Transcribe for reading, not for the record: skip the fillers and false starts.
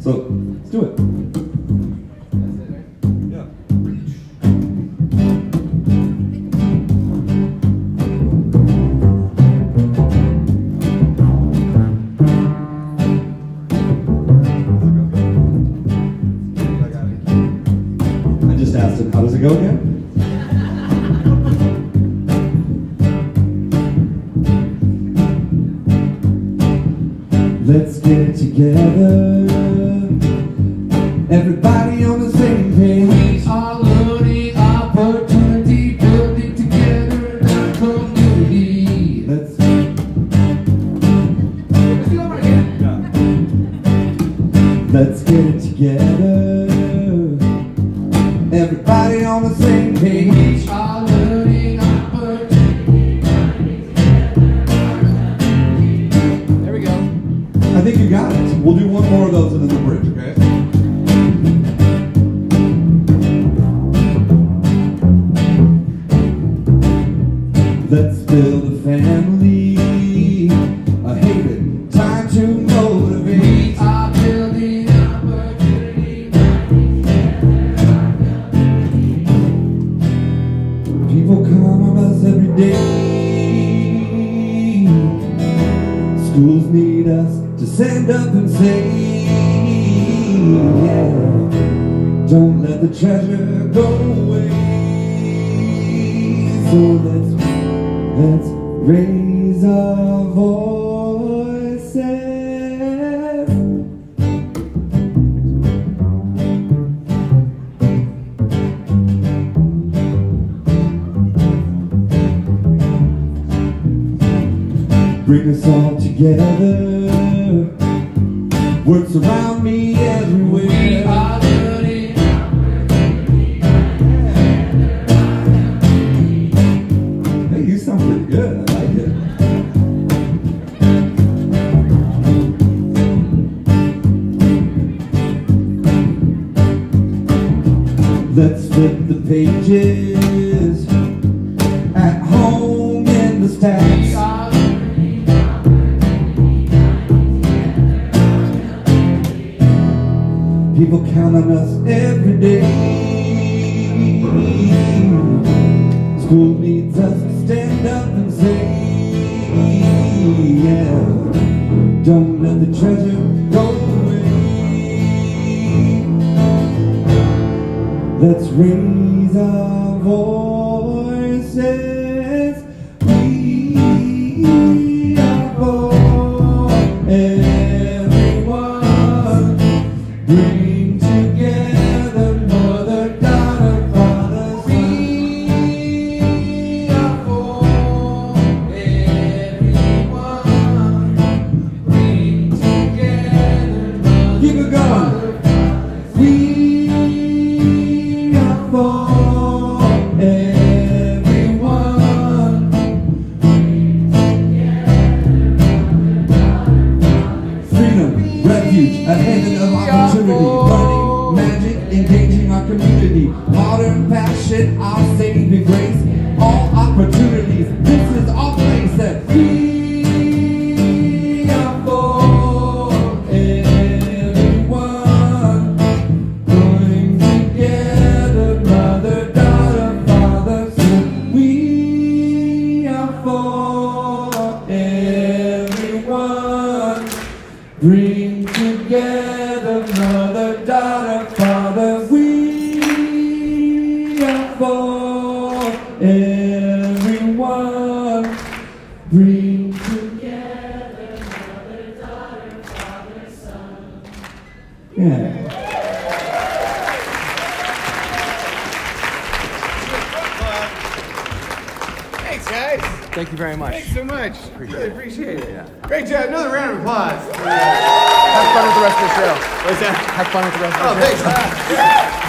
So let's do it. Yeah. I just asked him, how does it go again? Let's get it together. Everybody on the same page. We are learning opportunity, building together in our community. Let's go right again. Let's get it together. Everybody on the same page. We are learning opportunity. There we go. I think you got it. We'll do one more of those and then the bridge, okay? Let's build a family, a haven, time to motivate. We are building opportunity. People come on us every day. Schools need us to stand up and say, yeah, don't let the treasure go away. So let's raise our voices. Bring us all together. Words around me everywhere. We are learning Hey, you sound pretty good. I like it. Let's flip the pages. At home in the stacks. We are People count on us every day. School needs us to stand up and say, yeah, don't let the treasure go away. Let's raise our voices. We are for everyone. Bring together mother, daughter, fathers. We are for everyone. Bring together mother, Keep it going. We are for everyone. Freedom, refuge, a haven of opportunity. Learning, magic, engaging our community. Modern passion, our saving grace. All opportunities, this is our place. That we are for everyone. Going together, mother, daughter, father, son. We are for everyone. Bring together mother, daughter, father. We are for everyone. Bring together mother, daughter, father, son. Yeah. Thanks, guys. Thank you very much. Thanks so much. Really appreciate it. Yeah. Great job. Another round of applause. Have fun with the rest of the show. What's that? Have fun with the rest of the Oh, show. thanks.